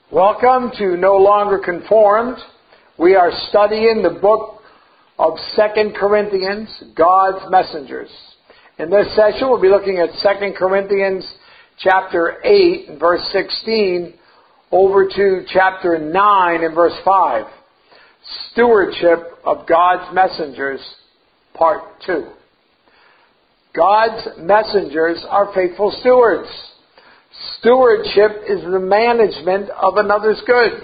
Welcome to No Longer Conformed. We are studying the book of 2 Corinthians, God's Messengers. In this session, we'll be looking at 2 Corinthians chapter 8 and verse 16 over to chapter 9 and verse 5. Stewardship of God's Messengers, part 2. God's messengers are faithful stewards. Stewardship is the management of another's goods.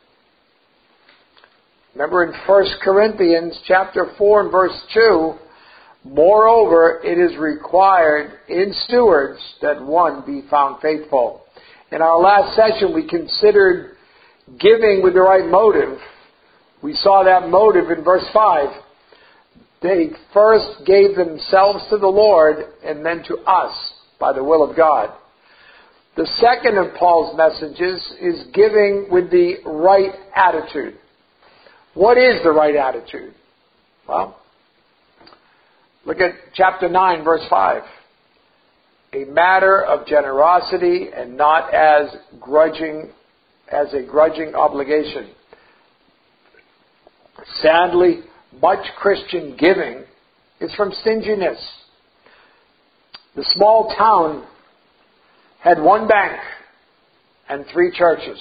Remember in 1 Corinthians chapter 4 and verse 2, moreover, it is required in stewards that one be found faithful. In our last session, we considered giving with the right motive. We saw that motive in verse 5. They first gave themselves to the Lord and then to us by the will of God. The second of Paul's messages is giving with the right attitude. What is the right attitude? Well, look at chapter 9, verse 5. A matter of generosity and not as a grudging obligation. Sadly, much Christian giving is from stinginess. The small town had one bank and 3 churches.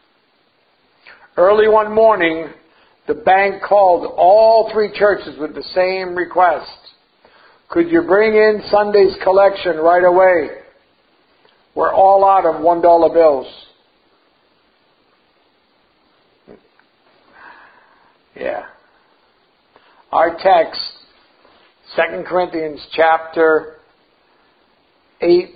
Early one morning, the bank called all 3 churches with the same request. Could you bring in Sunday's collection right away? We're all out of $1 bills. Yeah. Our text, 2 Corinthians chapter 8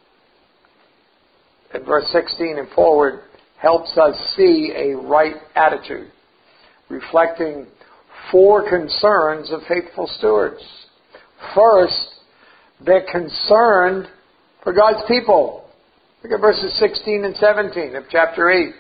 and verse 16 and forward, helps us see a right attitude, reflecting 4 concerns of faithful stewards. First, they're concerned for God's people. Look at verses 16 and 17 of chapter 8.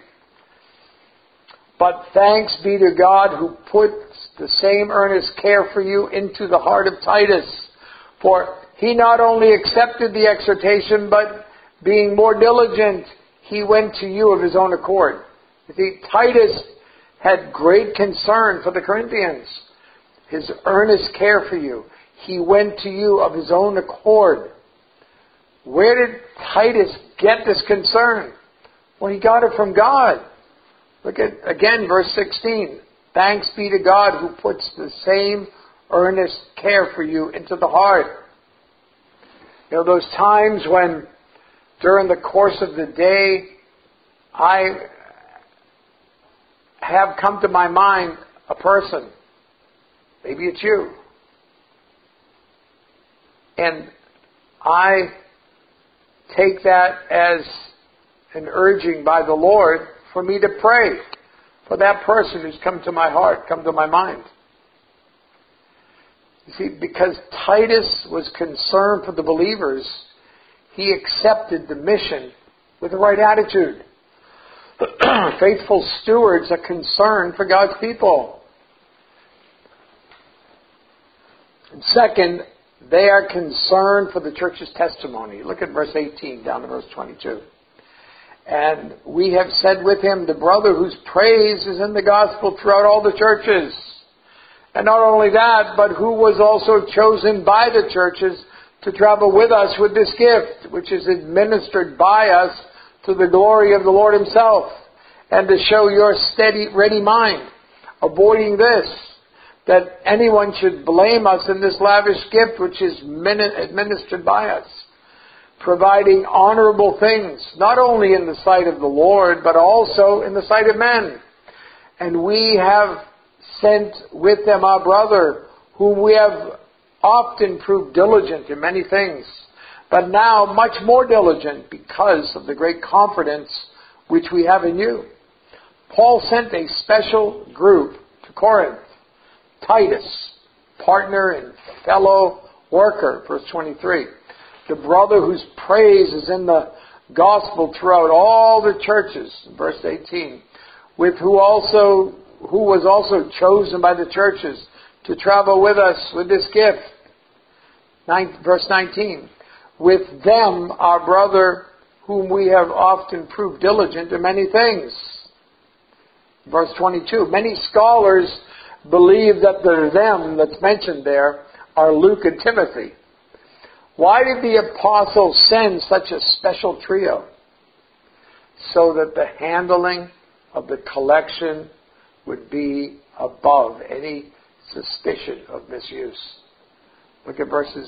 But thanks be to God who puts the same earnest care for you into the heart of Titus. For he not only accepted the exhortation, but being more diligent, he went to you of his own accord. You see, Titus had great concern for the Corinthians. His earnest care for you. He went to you of his own accord. Where did Titus get this concern? Well, he got it from God. Look at, again, verse 16. Thanks be to God who puts the same earnest care for you into the heart. You know, those times when during the course of the day, I have come to my mind a person. Maybe it's you. And I take that as an urging by the Lord for me to pray for that person who's come to my heart, come to my mind. You see, because Titus was concerned for the believers, he accepted the mission with the right attitude. Faithful stewards are concerned for God's people. And second, they are concerned for the church's testimony. Look at verse 18 down to verse 22. And we have said with him, the brother whose praise is in the gospel throughout all the churches. And not only that, but who was also chosen by the churches to travel with us with this gift, which is administered by us to the glory of the Lord himself, and to show your steady, ready mind, avoiding this, that anyone should blame us in this lavish gift which is administered by us, providing honorable things, not only in the sight of the Lord, but also in the sight of men. And we have sent with them our brother, whom we have often proved diligent in many things, but now much more diligent because of the great confidence which we have in you. Paul sent a special group to Corinth. Titus, partner and fellow worker, verse 23. The brother whose praise is in the gospel throughout all the churches, verse 18. With who was also chosen by the churches to travel with us with this gift. Verse 19. With them, our brother whom we have often proved diligent in many things. Verse 22, many scholars believe that the them that's mentioned there are Luke and Timothy. Why did the apostle send such a special trio? So that the handling of the collection would be above any suspicion of misuse. Look at verses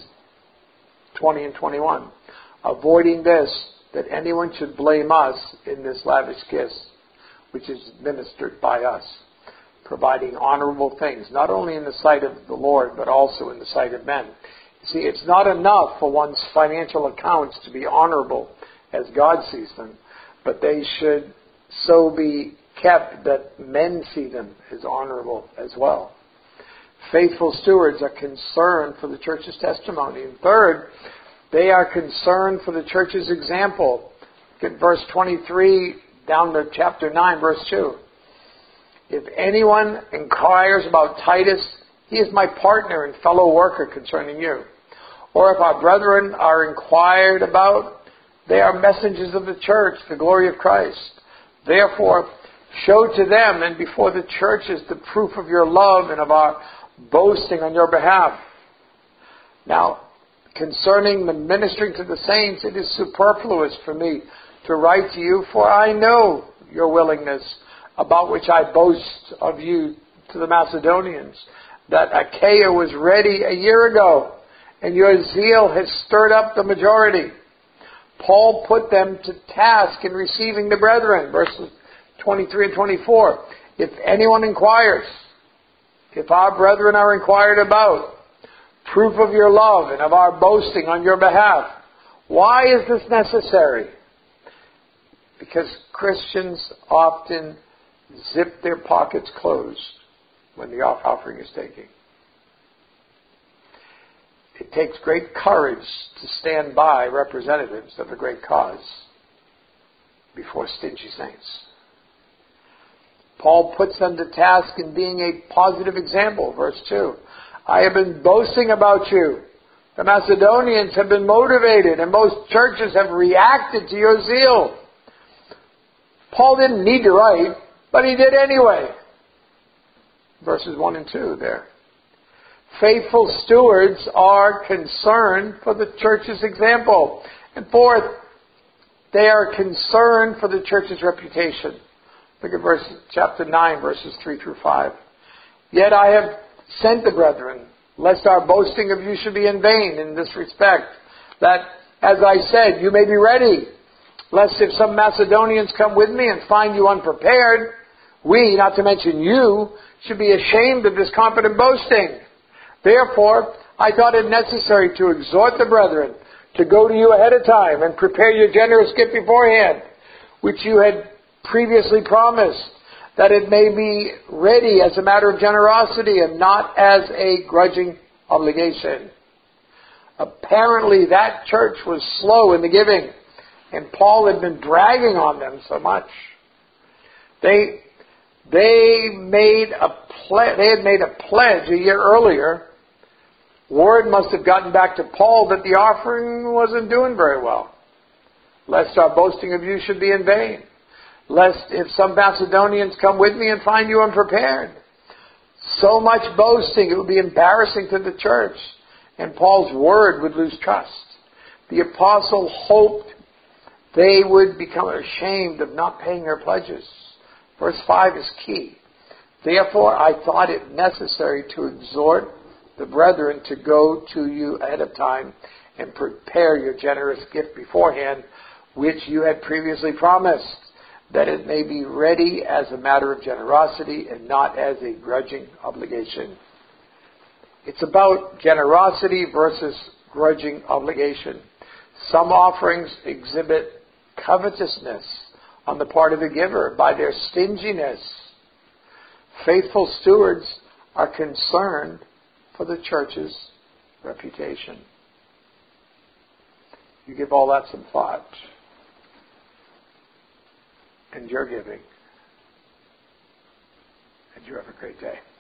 20 and 21. Avoiding this, that anyone should blame us in this lavish gift, which is administered by us, providing honorable things, not only in the sight of the Lord, but also in the sight of men. You see, it's not enough for one's financial accounts to be honorable as God sees them, but they should so be kept that men see them as honorable as well. Faithful stewards are concerned for the church's testimony. And third, they are concerned for the church's example. Look at verse 23 down to chapter 9, verse 2. If anyone inquires about Titus, he is my partner and fellow worker concerning you. Or if our brethren are inquired about, they are messengers of the church, the glory of Christ. Therefore, show to them and before the churches the proof of your love and of our boasting on your behalf. Now, concerning the ministering to the saints, it is superfluous for me to write to you, for I know your willingness, about which I boast of you to the Macedonians, that Achaia was ready a year ago, and your zeal has stirred up the majority. Paul put them to task in receiving the brethren, verses 23 and 24. If anyone inquires, if our brethren are inquired about, proof of your love and of our boasting on your behalf. Why is this necessary? Because Christians often zip their pockets closed when the offering is taken. It takes great courage to stand by representatives of a great cause before stingy saints. Paul puts them to task in being a positive example. Verse 2. I have been boasting about you. The Macedonians have been motivated, and most churches have reacted to your zeal. Paul didn't need to write, but he did anyway. Verses 1 and 2 there. Faithful stewards are concerned for the church's example. And fourth, they are concerned for the church's reputation. Look at chapter 9, verses 3 through 5. Yet I have sent the brethren, lest our boasting of you should be in vain in this respect, that, as I said, you may be ready, lest if some Macedonians come with me and find you unprepared, we, not to mention you, should be ashamed of this confident boasting. Therefore, I thought it necessary to exhort the brethren to go to you ahead of time and prepare your generous gift beforehand, which you had previously promised, that it may be ready as a matter of generosity and not as a grudging obligation. Apparently that church was slow in the giving, and Paul had been dragging on them so much. They had made a pledge a year earlier. Word must have gotten back to Paul that the offering wasn't doing very well, lest our boasting of you should be in vain. Lest if some Macedonians come with me and find you unprepared. So much boasting, it would be embarrassing to the church, and Paul's word would lose trust. The apostle hoped they would become ashamed of not paying their pledges. Verse 5 is key. Therefore, I thought it necessary to exhort the brethren to go to you ahead of time and prepare your generous gift beforehand, which you had previously promised, that it may be ready as a matter of generosity and not as a grudging obligation. It's about generosity versus grudging obligation. Some offerings exhibit covetousness on the part of the giver by their stinginess. Faithful stewards are concerned for the church's reputation. You give all that some thought. And your giving. And you have a great day.